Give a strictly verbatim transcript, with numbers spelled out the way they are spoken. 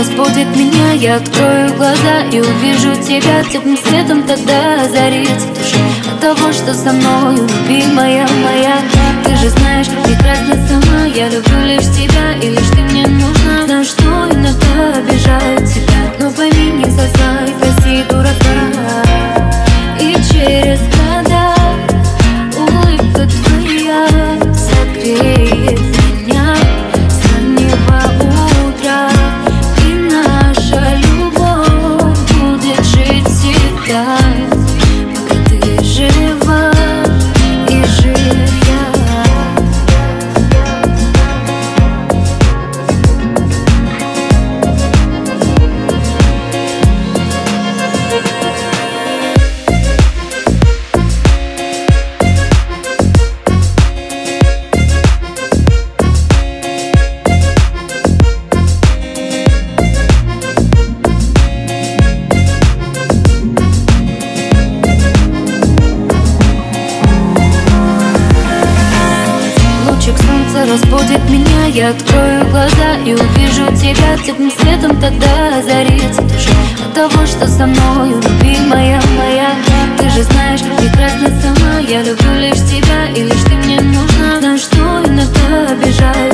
разбудит меня. Я открою глаза и увижу тебя. Теплым светом тогда озарится душа от того, что со мною, любимая моя. Ты же знаешь прекрасно сама, я люблю лишь тебя, и лишь ты мне нужна. Знаю, что иногда обижаю тебя, но пойми, не со зла и прости, дурака. И через года улыбка твоя согреет меня с раннего утра, и наша любовь будет жить всегда, пока ты жива и жив я. Лучик солнца разбудит меня. Я открою глаза и увижу тебя. Теплым светом тогда озарится душа от того, что со мною, любимая моя. Ты же знаешь прекрасно сама, я люблю лишь тебя, и лишь ты мне нужна. Знаю, что иногда обижаю